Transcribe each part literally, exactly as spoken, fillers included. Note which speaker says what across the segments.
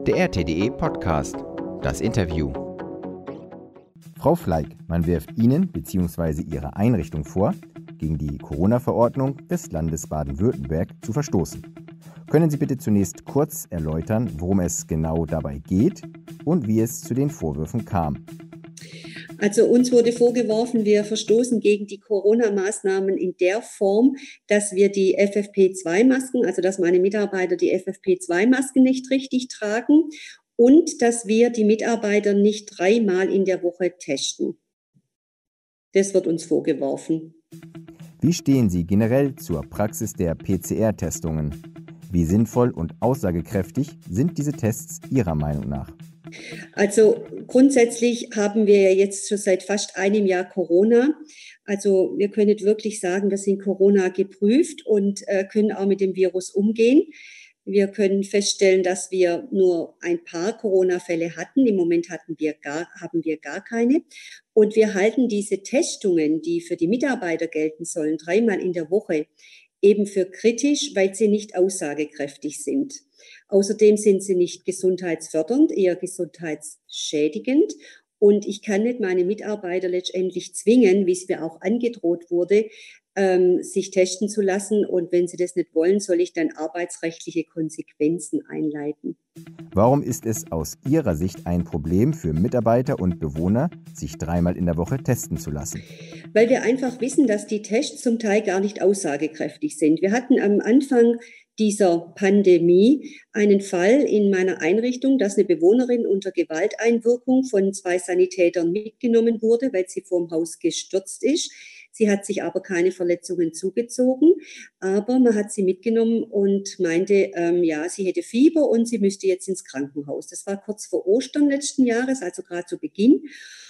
Speaker 1: Der R T D E Podcast, das Interview.
Speaker 2: Frau Fleig, man wirft Ihnen bzw. Ihrer Einrichtung vor, gegen die Corona-Verordnung des Landes Baden-Württemberg zu verstoßen. Können Sie bitte zunächst kurz erläutern, worum es genau dabei geht und wie es zu den Vorwürfen kam?
Speaker 3: Also uns wurde vorgeworfen, wir verstoßen gegen die Corona-Maßnahmen in der Form, dass wir die F F P zwei Masken, also dass meine Mitarbeiter die F F P zwei Masken nicht richtig tragen und dass wir die Mitarbeiter nicht dreimal in der Woche testen. Das wird uns vorgeworfen.
Speaker 2: Wie stehen Sie generell zur Praxis der P C R-Testungen? Wie sinnvoll und aussagekräftig sind diese Tests Ihrer Meinung nach?
Speaker 3: Also grundsätzlich haben wir ja jetzt schon seit fast einem Jahr Corona. Also wir können wirklich sagen, wir sind Corona geprüft und äh, können auch mit dem Virus umgehen. Wir können feststellen, dass wir nur ein paar Corona-Fälle hatten. Im Moment hatten wir gar, haben wir gar keine. Und wir halten diese Testungen, die für die Mitarbeiter gelten sollen, dreimal in der Woche, eben für kritisch, weil sie nicht aussagekräftig sind. Außerdem sind sie nicht gesundheitsfördernd, eher gesundheitsschädigend. Und ich kann nicht meine Mitarbeiter letztendlich zwingen, wie es mir auch angedroht wurde, ähm, sich testen zu lassen. Und wenn sie das nicht wollen, soll ich dann arbeitsrechtliche Konsequenzen einleiten.
Speaker 2: Warum ist es aus Ihrer Sicht ein Problem für Mitarbeiter und Bewohner, sich dreimal in der Woche testen zu lassen?
Speaker 3: Weil wir einfach wissen, dass die Tests zum Teil gar nicht aussagekräftig sind. Wir hatten am Anfang dieser Pandemie einen Fall in meiner Einrichtung, dass eine Bewohnerin unter Gewalteinwirkung von zwei Sanitätern mitgenommen wurde, weil sie vorm Haus gestürzt ist. Sie hat sich aber keine Verletzungen zugezogen, aber man hat sie mitgenommen und meinte, ähm, ja, sie hätte Fieber und sie müsste jetzt ins Krankenhaus. Das war kurz vor Ostern letzten Jahres, also gerade zu Beginn.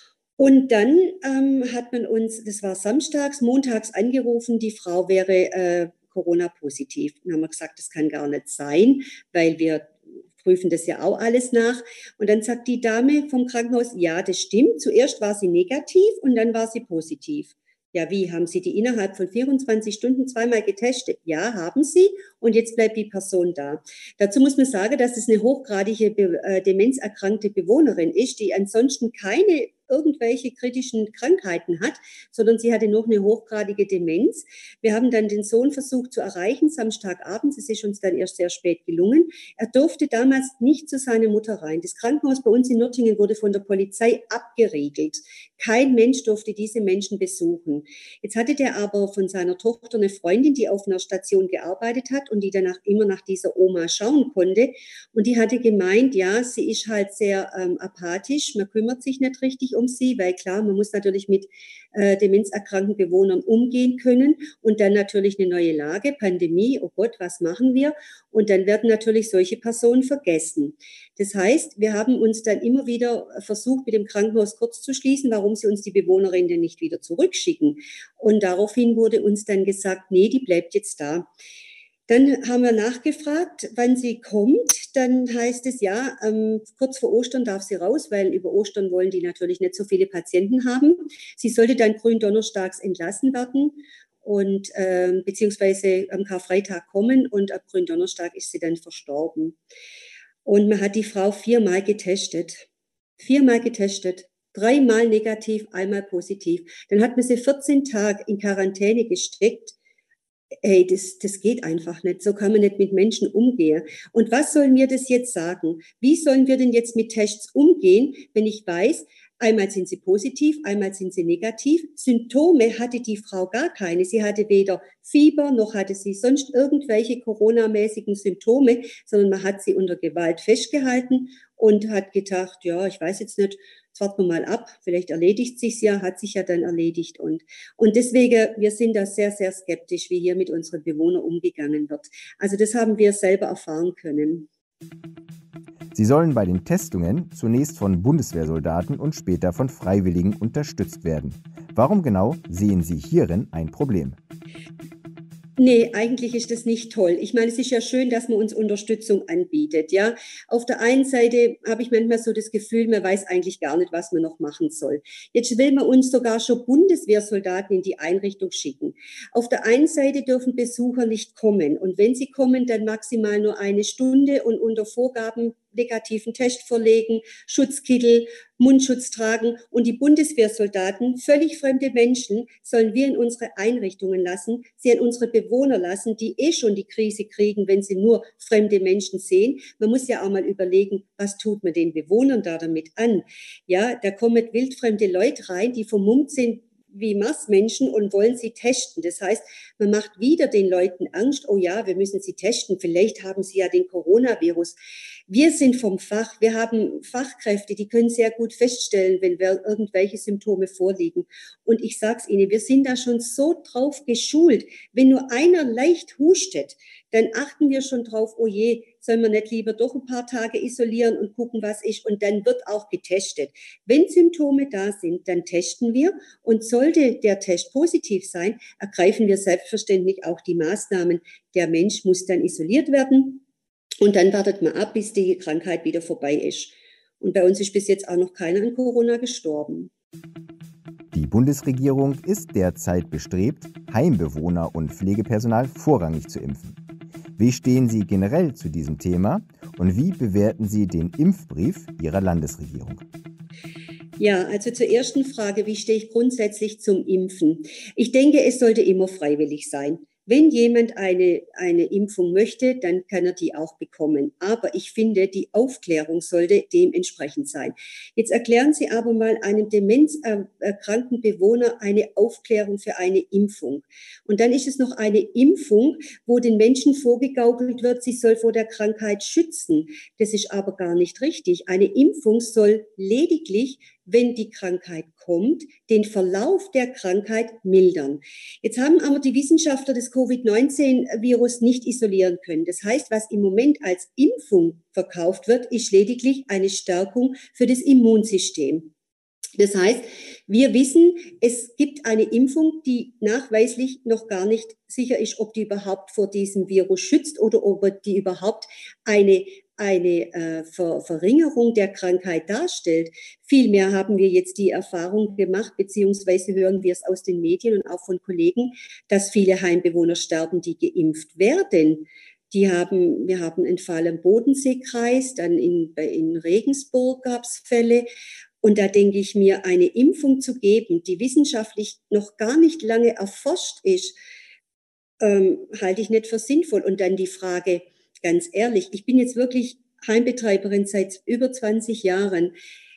Speaker 3: Und dann ähm, hat man uns, das war samstags, montags angerufen, die Frau wäre äh, Corona-positiv. Dann haben wir gesagt, das kann gar nicht sein, weil wir prüfen das ja auch alles nach. Und dann sagt die Dame vom Krankenhaus, ja, das stimmt. Zuerst war sie negativ und dann war sie positiv. Ja, wie, haben Sie die innerhalb von vierundzwanzig Stunden zweimal getestet? Ja, haben Sie. Und jetzt bleibt die Person da. Dazu muss man sagen, dass es eine hochgradige Be- äh, demenzerkrankte Bewohnerin ist, die ansonsten keine irgendwelche kritischen Krankheiten hat, sondern sie hatte noch eine hochgradige Demenz. Wir haben dann den Sohn versucht zu erreichen, Samstagabend. Es ist uns dann erst sehr spät gelungen. Er durfte damals nicht zu seiner Mutter rein. Das Krankenhaus bei uns in Nürtingen wurde von der Polizei abgeriegelt. Kein Mensch durfte diese Menschen besuchen. Jetzt hatte der aber von seiner Tochter eine Freundin, die auf einer Station gearbeitet hat und die danach immer nach dieser Oma schauen konnte. Und die hatte gemeint, ja, sie ist halt sehr ähm, apathisch, man kümmert sich nicht richtig um sie, weil klar, man muss natürlich mit äh, demenzerkrankten Bewohnern umgehen können und dann natürlich eine neue Lage, Pandemie, oh Gott, was machen wir? Und dann werden natürlich solche Personen vergessen. Das heißt, wir haben uns dann immer wieder versucht, mit dem Krankenhaus kurz zu schließen, warum sie uns die Bewohnerin denn nicht wieder zurückschicken. Und daraufhin wurde uns dann gesagt, nee, die bleibt jetzt da. Dann haben wir nachgefragt, wann sie kommt. Dann heißt es, ja, ähm, kurz vor Ostern darf sie raus, weil über Ostern wollen die natürlich nicht so viele Patienten haben. Sie sollte dann gründonnerstags entlassen werden und ähm, beziehungsweise am Karfreitag kommen und ab Gründonnerstag ist sie dann verstorben. Und man hat die Frau viermal getestet. Viermal getestet. Dreimal negativ, einmal positiv. Dann hat man sie vierzehn Tage in Quarantäne gesteckt. Ey, das, das geht einfach nicht. So kann man nicht mit Menschen umgehen. Und was soll mir das jetzt sagen? Wie sollen wir denn jetzt mit Tests umgehen, wenn ich weiß, einmal sind sie positiv, einmal sind sie negativ. Symptome hatte die Frau gar keine. Sie hatte weder Fieber, noch hatte sie sonst irgendwelche Corona-mäßigen Symptome, sondern man hat sie unter Gewalt festgehalten und hat gedacht, ja, ich weiß jetzt nicht, jetzt warten wir mal ab, vielleicht erledigt sich's ja, hat sich ja dann erledigt. Und, und deswegen, wir sind da sehr, sehr skeptisch, wie hier mit unseren Bewohnern umgegangen wird. Also das haben wir selber erfahren können.
Speaker 2: Sie sollen bei den Testungen zunächst von Bundeswehrsoldaten und später von Freiwilligen unterstützt werden. Warum genau sehen Sie hierin ein Problem?
Speaker 3: Nee, eigentlich ist das nicht toll. Ich meine, es ist ja schön, dass man uns Unterstützung anbietet, ja. Auf der einen Seite habe ich manchmal so das Gefühl, man weiß eigentlich gar nicht, was man noch machen soll. Jetzt will man uns sogar schon Bundeswehrsoldaten in die Einrichtung schicken. Auf der einen Seite dürfen Besucher nicht kommen und wenn sie kommen, dann maximal nur eine Stunde und unter Vorgaben, negativen Test vorlegen, Schutzkittel, Mundschutz tragen und die Bundeswehrsoldaten, völlig fremde Menschen, sollen wir in unsere Einrichtungen lassen, sie an unsere Bewohner lassen, die eh schon die Krise kriegen, wenn sie nur fremde Menschen sehen. Man muss ja auch mal überlegen, was tut man den Bewohnern da damit an? Ja, da kommen wildfremde Leute rein, die vermummt sind wie Marsmenschen und wollen sie testen. Das heißt, man macht wieder den Leuten Angst, oh ja, wir müssen sie testen, vielleicht haben sie ja den Coronavirus. Wir sind vom Fach, wir haben Fachkräfte, die können sehr gut feststellen, wenn irgendwelche Symptome vorliegen. Und ich sage es Ihnen, wir sind da schon so drauf geschult, wenn nur einer leicht hustet, dann achten wir schon drauf, oh je, sollen wir nicht lieber doch ein paar Tage isolieren und gucken, was ist. Und dann wird auch getestet. Wenn Symptome da sind, dann testen wir. Und sollte der Test positiv sein, ergreifen wir selbstverständlich auch die Maßnahmen. Der Mensch muss dann isoliert werden. Und dann wartet man ab, bis die Krankheit wieder vorbei ist. Und bei uns ist bis jetzt auch noch keiner an Corona gestorben.
Speaker 2: Die Bundesregierung ist derzeit bestrebt, Heimbewohner und Pflegepersonal vorrangig zu impfen. Wie stehen Sie generell zu diesem Thema und wie bewerten Sie den Impfbrief Ihrer Landesregierung?
Speaker 3: Ja, also zur ersten Frage, wie stehe ich grundsätzlich zum Impfen? Ich denke, es sollte immer freiwillig sein. Wenn jemand eine, eine Impfung möchte, dann kann er die auch bekommen. Aber ich finde, die Aufklärung sollte dementsprechend sein. Jetzt erklären Sie aber mal einem demenzerkrankten Bewohner eine Aufklärung für eine Impfung. Und dann ist es noch eine Impfung, wo den Menschen vorgegaukelt wird, sie soll vor der Krankheit schützen. Das ist aber gar nicht richtig. Eine Impfung soll lediglich, wenn die Krankheit kommt, den Verlauf der Krankheit mildern. Jetzt haben aber die Wissenschaftler des Covid neunzehn Virus nicht isolieren können. Das heißt, was im Moment als Impfung verkauft wird, ist lediglich eine Stärkung für das Immunsystem. Das heißt, wir wissen, es gibt eine Impfung, die nachweislich noch gar nicht sicher ist, ob die überhaupt vor diesem Virus schützt oder ob die überhaupt eine eine äh, Ver Verringerung der Krankheit darstellt. Vielmehr haben wir jetzt die Erfahrung gemacht, beziehungsweise hören wir es aus den Medien und auch von Kollegen, dass viele Heimbewohner sterben, die geimpft werden. Die haben, wir haben einen Fall im Bodenseekreis, dann in, in Regensburg gab es Fälle. Und da denke ich mir, eine Impfung zu geben, die wissenschaftlich noch gar nicht lange erforscht ist, ähm, halte ich nicht für sinnvoll. Und dann die Frage, ganz ehrlich, ich bin jetzt wirklich Heimbetreiberin seit über zwanzig Jahren.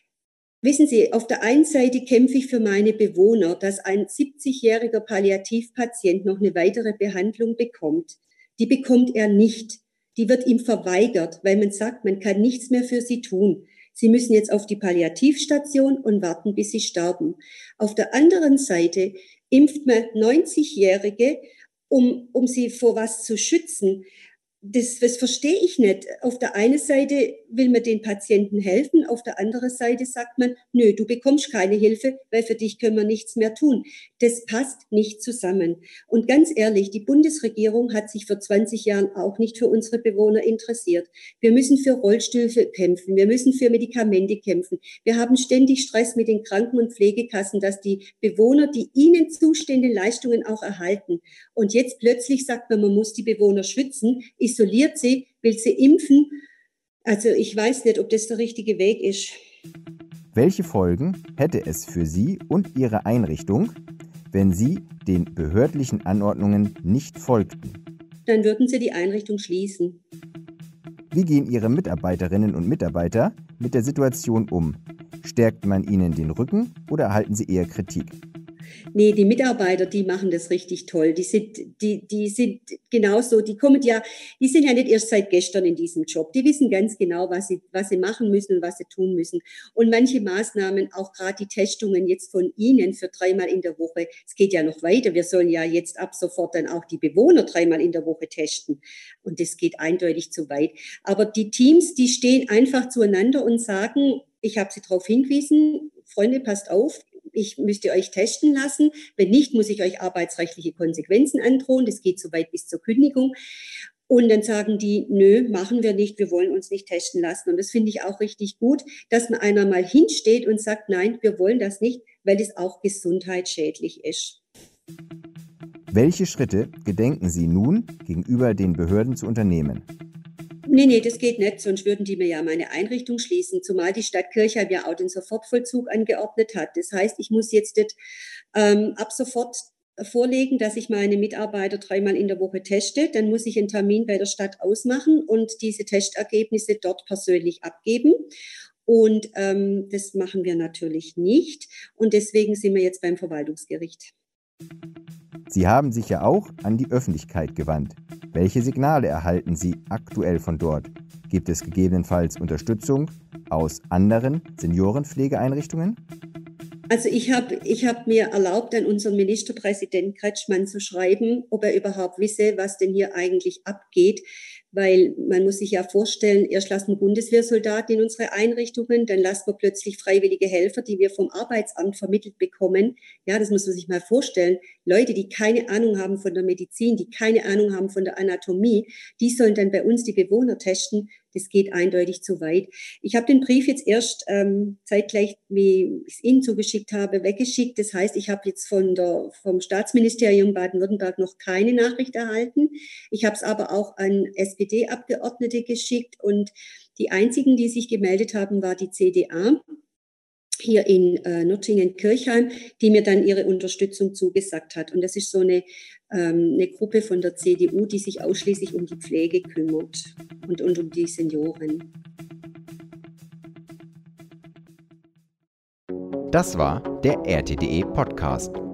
Speaker 3: Wissen Sie, auf der einen Seite kämpfe ich für meine Bewohner, dass ein siebzigjähriger Palliativpatient noch eine weitere Behandlung bekommt. Die bekommt er nicht. Die wird ihm verweigert, weil man sagt, man kann nichts mehr für sie tun. Sie müssen jetzt auf die Palliativstation und warten, bis sie sterben. Auf der anderen Seite impft man neunzigjährige, um, um sie vor was zu schützen. Das, das verstehe ich nicht. Auf der einen Seite will man den Patienten helfen, auf der anderen Seite sagt man, nö, du bekommst keine Hilfe, weil für dich können wir nichts mehr tun. Das passt nicht zusammen. Und ganz ehrlich, die Bundesregierung hat sich vor zwanzig Jahren auch nicht für unsere Bewohner interessiert. Wir müssen für Rollstühle kämpfen, wir müssen für Medikamente kämpfen. Wir haben ständig Stress mit den Kranken- und Pflegekassen, dass die Bewohner die ihnen zustehenden Leistungen auch erhalten. Und jetzt plötzlich sagt man, man muss die Bewohner schützen, isoliert sie, will sie impfen. Also ich weiß nicht, ob das der richtige Weg ist.
Speaker 2: Welche Folgen hätte es für Sie und Ihre Einrichtung, wenn Sie den behördlichen Anordnungen nicht folgten?
Speaker 3: Dann würden Sie die Einrichtung schließen.
Speaker 2: Wie gehen Ihre Mitarbeiterinnen und Mitarbeiter mit der Situation um? Stärkt man ihnen den Rücken oder erhalten sie eher Kritik?
Speaker 3: Nee, die Mitarbeiter, die machen das richtig toll. Die sind, die, die sind genauso, die kommen ja, die sind ja nicht erst seit gestern in diesem Job. Die wissen ganz genau, was sie, was sie machen müssen und was sie tun müssen. Und manche Maßnahmen, auch gerade die Testungen jetzt von Ihnen für dreimal in der Woche, es geht ja noch weiter. Wir sollen ja jetzt ab sofort dann auch die Bewohner dreimal in der Woche testen. Und das geht eindeutig zu weit. Aber die Teams, die stehen einfach zueinander und sagen, ich habe Sie darauf hingewiesen, Freunde, passt auf, ich müsste euch testen lassen. Wenn nicht, muss ich euch arbeitsrechtliche Konsequenzen androhen. Das geht so weit bis zur Kündigung. Und dann sagen die, nö, machen wir nicht, wir wollen uns nicht testen lassen. Und das finde ich auch richtig gut, dass man einer mal hinsteht und sagt, nein, wir wollen das nicht, weil es auch gesundheitsschädlich ist.
Speaker 2: Welche Schritte gedenken Sie nun gegenüber den Behörden zu unternehmen?
Speaker 3: Nee, nee, das geht nicht, sonst würden die mir ja meine Einrichtung schließen, zumal die Stadt Kirchheim ja auch den Sofortvollzug angeordnet hat. Das heißt, ich muss jetzt ähm, ab sofort vorlegen, dass ich meine Mitarbeiter dreimal in der Woche teste. Dann muss ich einen Termin bei der Stadt ausmachen und diese Testergebnisse dort persönlich abgeben. Und ähm, das machen wir natürlich nicht. Und deswegen sind wir jetzt beim Verwaltungsgericht.
Speaker 2: Sie haben sich ja auch an die Öffentlichkeit gewandt. Welche Signale erhalten Sie aktuell von dort? Gibt es gegebenenfalls Unterstützung aus anderen Seniorenpflegeeinrichtungen?
Speaker 3: Also ich habe ich hab mir erlaubt, an unseren Ministerpräsidenten Kretschmann zu schreiben, ob er überhaupt wisse, was denn hier eigentlich abgeht. Weil man muss sich ja vorstellen, erst lassen wir Bundeswehrsoldaten in unsere Einrichtungen, dann lassen wir plötzlich freiwillige Helfer, die wir vom Arbeitsamt vermittelt bekommen. Ja, das muss man sich mal vorstellen. Leute, die keine Ahnung haben von der Medizin, die keine Ahnung haben von der Anatomie, die sollen dann bei uns die Bewohner testen. Das geht eindeutig zu weit. Ich habe den Brief jetzt erst ähm, zeitgleich, wie ich es Ihnen zugeschickt habe, weggeschickt. Das heißt, ich habe jetzt von der, vom Staatsministerium Baden-Württemberg noch keine Nachricht erhalten. Ich habe es aber auch an S P D-Abgeordnete geschickt und die einzigen, die sich gemeldet haben, war die C D A hier in äh, Nürtingen-Kirchheim, die mir dann ihre Unterstützung zugesagt hat. Und das ist so eine, ähm, eine Gruppe von der C D U, die sich ausschließlich um die Pflege kümmert und, und um die Senioren.
Speaker 1: Das war der R T D E Podcast.